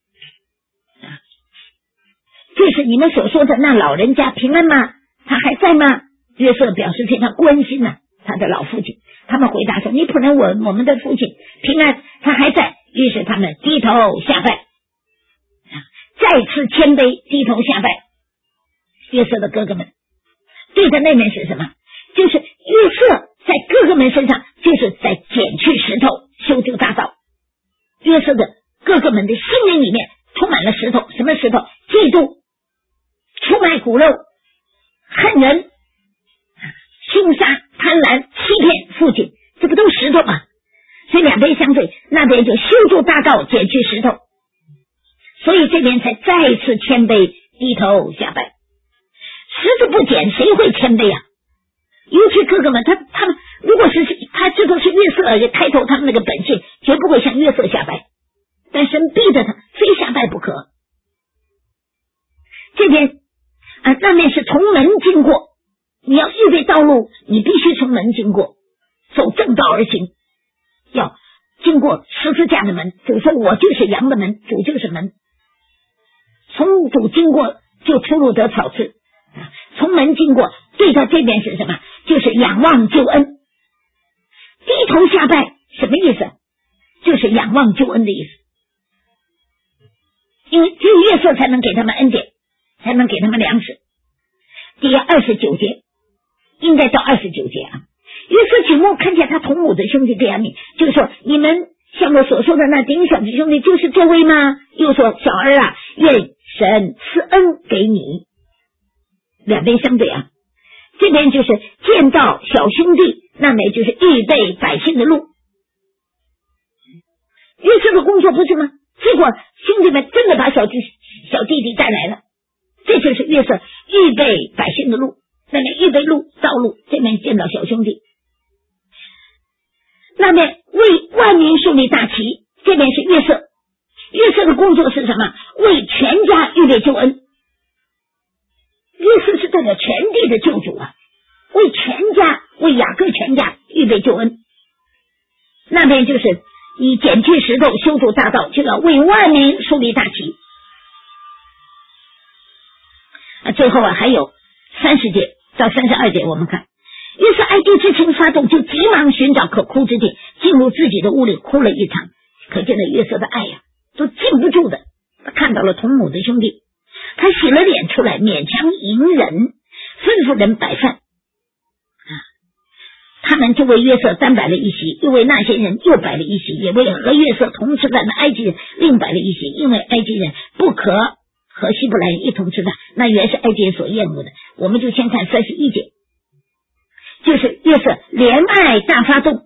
Speaker 1: 这是你们所说的那老人家平安吗？他还在吗？约瑟表示非常关心呢、啊、他的老父亲。他们回答说，你仆人我我们的父亲平安，他还在。于是他们低头下拜，再次谦卑低头下拜。约瑟的哥哥们对的那面是什么？就是约瑟在哥哥们身上就是在剪去石头，修筑大道。约瑟的哥哥们的心灵里面充满了石头，什么石头？嫉妒、出卖骨肉、恨人、凶杀、贪婪、欺骗父亲，这不都石头吗？所以两边相对，那边就修筑大道，剪去石头，所以这边才再次谦卑低头下拜。石头不剪，谁会谦卑啊？尤其哥哥们，他他们如果是他知道是约瑟也开头他们那个本性，绝不会向约瑟下拜，但神逼着他非下拜不可。这边啊，那面是从门经过，你要预备道路，你必须从门经过，走正道而行，要经过十字架的门。主说我就是羊的门，主就是门，从主经过就出入得草吃，从门经过。对到这边是什么？就是仰望救恩，低头下拜，什么意思？就是仰望救恩的意思。因为只有约瑟才能给他们恩典，才能给他们粮食。第二十九节，应该到二十九节啊。约瑟举目看见他同母的兄弟这样命，就是说你们像我所说的那顶小的兄弟就是这位吗？又说小儿啊，愿神赐恩给你。两边相对啊，这边就是见到小兄弟，那么就是预备百姓的路。约瑟的工作不是吗？结果兄弟们真的把小弟小弟弟带来了，这就是约瑟预备百姓的路，那边预备路道路，这边见到小兄弟，那边为万民树立大旗，这边是约瑟。约瑟的工作是什么？为全家预备救恩。约瑟是代表全地的救主啊，为全家，为雅各全家预备救恩。那边就是以剪去石头修筑大道，就要为万民树立大旗啊。最后啊，还有三十节到三十二节，我们看约瑟爱弟之情发动，就急忙寻找可哭之地，进入自己的屋里哭了一场。可见了约瑟的爱呀、啊，都禁不住的。他看到了同母的兄弟，他洗了脸出来，勉强隐忍，吩咐人摆饭。啊，他们就为约瑟单摆了一席，又为那些人又摆了一席，也为和约瑟同吃饭的埃及人另摆了一席，因为埃及人不可和希伯来人一同吃饭，那原是埃及人所厌恶的。我们就先看三十一节，就是约瑟怜爱大发动，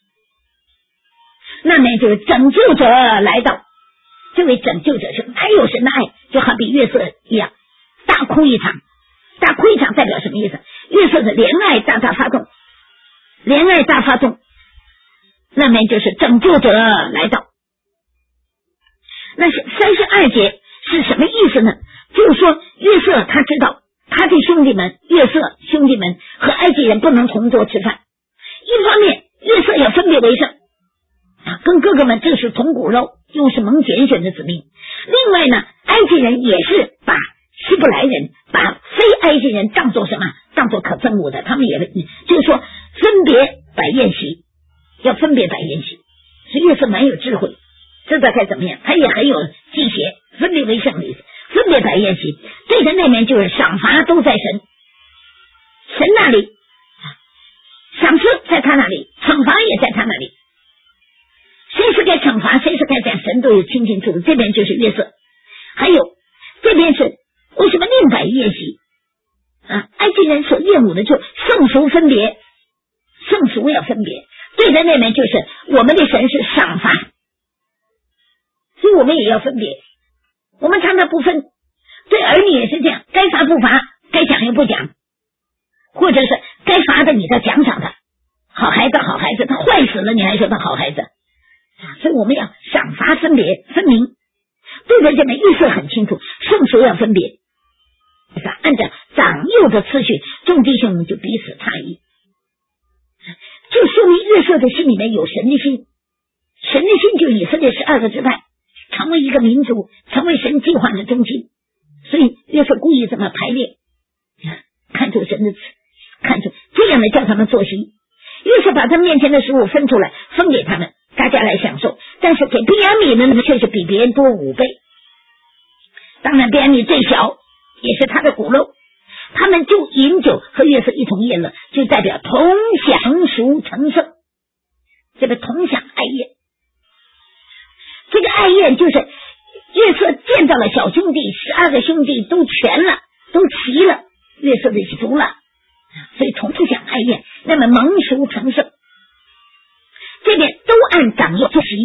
Speaker 1: 那么就是拯救者来到。这位拯救者是蛮有神的爱，就好比约瑟一样，大哭一场。大哭一场代表什么意思？约瑟的怜爱大大发动，怜爱大发动，那么就是拯救者来到。那是三十二节是什么意思呢？就是说约瑟他知道他的兄弟们，约瑟兄弟们和埃及人不能同桌吃饭，一方面约瑟要分别为圣，跟哥哥们这是同骨肉，又是蒙拣选的子民。另外呢，埃及人也是把希伯来人，把非埃及人当作什么？当作可憎恶的。他们也就是说分别摆宴席，要分别摆宴席。所以约瑟蛮有智慧，知道该怎么样。他也很有忌邪，分别为圣的意思，分别摆宴席。对的那面就是赏罚都在神，神那里，赏赐在他那里，惩罚也在他那里。谁是该惩罚，谁是该讲，神都有清清楚楚。这边就是约瑟，还有这边是为什么另摆宴席啊？埃及人所厌恶的就圣俗分别，圣俗要分别。对的那边就是我们的神是赏罚，所以我们也要分别。我们常常不分，对儿女也是这样，该罚不罚，该讲又不讲，或者是该罚的你再奖赏他。好孩子好孩子，他坏死了你还说他好孩子，所以我们要赏罚分别分明。对的这边约瑟很清楚，圣俗要分别，按照长幼的次序，众弟兄就彼此差异，就说明约瑟的心里面有神的心。神的心就是以色列十二个支派成为一个民族，成为神计划的中心。所以约瑟故意这么排列，看出神的看出这样的叫他们作息。约瑟把他们面前的食物分出来，分给他们，大家来享受。但是给便雅悯的却是比别人多五倍。当然便雅悯最小，也是他的骨肉。他们就饮酒和约瑟一同宴乐，就代表同享赎成圣。这个同享爱宴，这个爱宴就是约瑟见到了小兄弟，十二个兄弟都全了，都齐了，约瑟的族了，所以同享爱宴。那么蒙赎成圣，这边都按长幼坐席，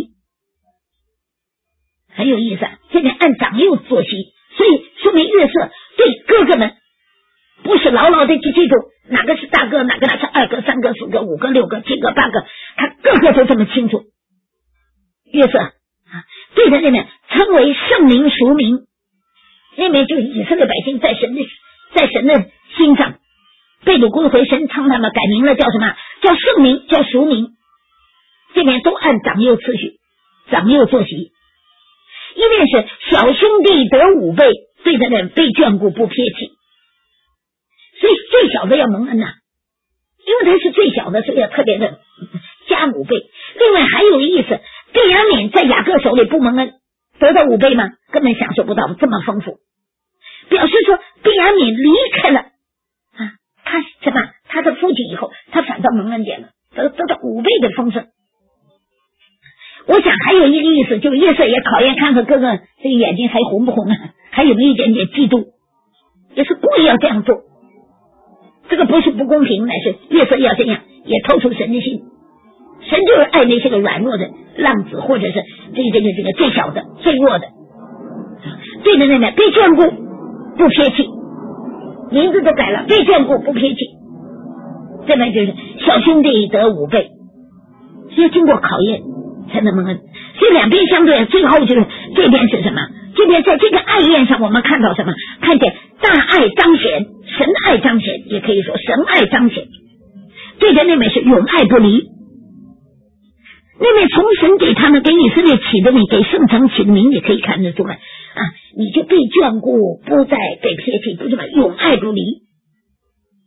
Speaker 1: 很有意思啊。这边按长幼坐席，所以说明约瑟对哥哥们不是牢牢的去记住哪个是大哥，哪个是二哥、三哥、四哥、五哥、六哥、七哥、八个，他个个都这么清楚。约瑟啊，对他那边称为圣民赎民，那边就是以色列百姓在神的在神的心上被掳归回，神称他们改名了，叫什么？叫圣民，叫赎民。这边都按长幼次序，长幼坐席。一面是小兄弟得五倍，对他们被眷顾不撇弃，所以最小的要蒙恩呐、啊，因为他是最小的，所以要特别的加五倍。另外还有意思，便雅悯在雅各手里不蒙恩，得到五倍吗？根本享受不到这么丰富，表示说便雅悯离开了啊，他什么？他的父亲以后，他反倒蒙恩点了，得得到五倍的丰盛。我想还有一个意思，就是约瑟也考验看看哥哥这个眼睛还红不红啊，还有没有一点点嫉妒，也是故意要这样做。这个不是不公平，乃是约瑟要这样，也透出神的心。神就是爱那些个软弱的浪子，或者是这个这个这个最小的、最弱的。对的那边被眷顾不撇弃，名字都改了，被眷顾不撇弃。这边就是小兄弟得五倍，所以经过考验才能蒙恩。所以两边相对，最后就是这边是什么？这边在这个爱宴上，我们看到什么？看见大爱彰显，神爱彰显，也可以说神爱彰显。对的那边是永爱不离，那边从神给他们给以色列起的名，给圣城起的名，也可以看得出来啊，你就被眷顾，不再被撇弃，不是吧？永爱不离。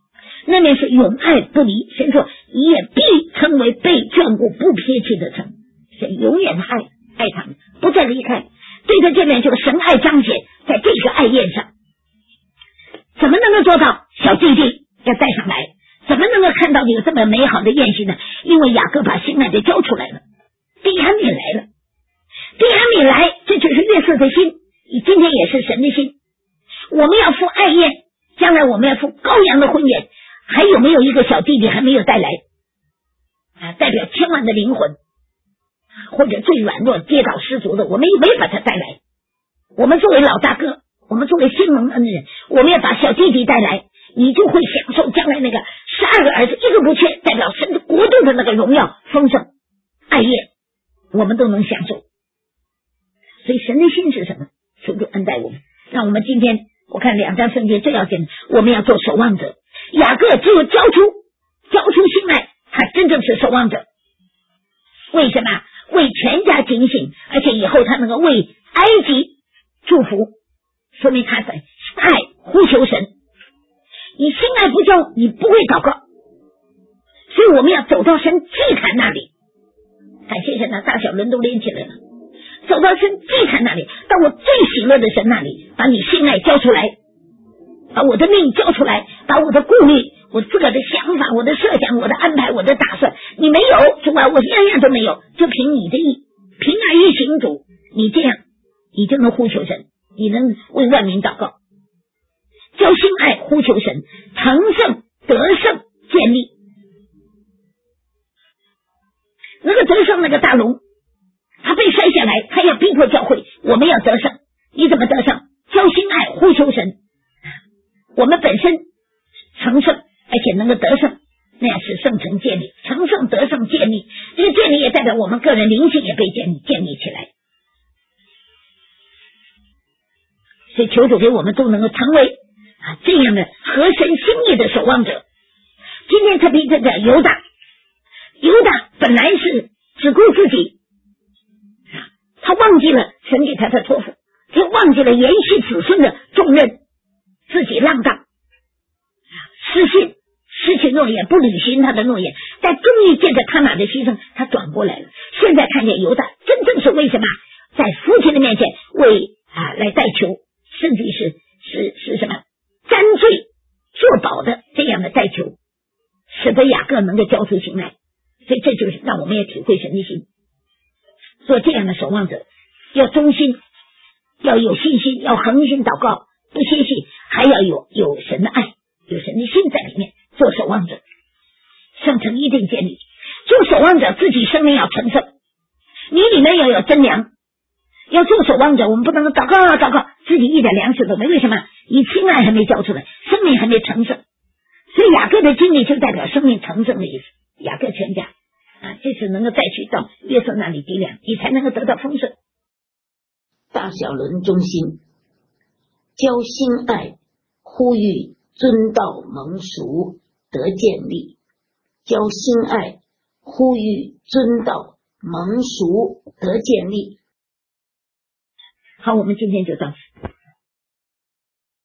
Speaker 1: 那面是永爱不离。神说你也必成为被眷顾不撇弃的城，神永远的爱爱他们，不再离开。对着这面就是神爱彰显在这个爱宴上。怎么能够做到小弟弟要带上来？怎么能够看到有这么美好的宴席呢？因为雅各把心爱的交出来了，便雅悯来了，便雅悯来，这就是约瑟的心，你今天也是神的心。我们要赴爱宴，将来我们要赴羔羊的婚宴，还有没有一个小弟弟还没有带来啊？代表千万的灵魂，或者最软弱跌倒失足的，我们也没把他带来。我们作为老大哥，我们作为新蒙恩的人，我们要把小弟弟带来，你就会享受将来那个十二个儿子一个不缺，代表神的国度的那个荣耀丰盛爱宴，我们都能享受。所以神的心是什么？求主恩待我们，让我们今天我看两章圣经最要紧，我们要做守望者。雅各只有交出交出心来，他真正是守望者。为什么？为全家警醒，而且以后他能够为埃及祝福，说明他在爱呼求神。你心爱不交，你不会祷告，所以我们要走到神祭坛那里。感谢神啊，大小人都连起来了，走到神祭坛那里，到我最喜乐的神那里，把你心爱交出来，把我的命交出来，把我的顾虑，我自个的想法，我的设想，我的安排，我的打算，你没有，主啊，我样样都没有，就凭你的意，凭爱意行主，你这样你就能呼求神，你能为万民祷告，交心爱呼求神，成圣得胜建立。那个得胜那个大龙，他被摔下来，他要逼迫教会，我们要得胜。你怎么得胜？交心爱呼求神，我们本身成圣，而且能够得胜，那样是圣城建立，成圣得胜建立。这个建立也代表我们个人灵性也被建立建立起来。所以求主给我们都能够成为啊这样的合神心意的守望者。今天特别这个犹大，犹大本来是只顾自己，他忘记了神给他的托付，他忘记了延续子孙的重任，自己浪荡，失信，失去诺言，不履行他的诺言，但终于借着他哪的牺牲，他转过来了。现在看见犹大真正是为什么在父亲的面前为啊来代求，甚至是是是什么沾罪作保的这样的代求，使得雅各能够交出心来。所以这就是让我们也体会神的心，做这样的守望者，要忠心，要有信心，要恒心祷告，不歇息，还要有有神的爱，有神的心在里面。做守望者，圣城一定建立。做守望者自己生命要成圣，你里面要有真粮。要做守望者，我们不能够祷告祷告，自己一点粮食都没。为什么？你心爱还没交出来，生命还没成圣。所以雅各的经历就代表生命成圣的意思。雅各全家啊，这次能够再去到约瑟那里抵粮，你才能够得到丰盛。
Speaker 2: 大小伦中心，交心爱，呼吁尊道蒙赎得建立。交心爱，呼吁尊道蒙赎得建立。
Speaker 1: 好，我们今天就到此。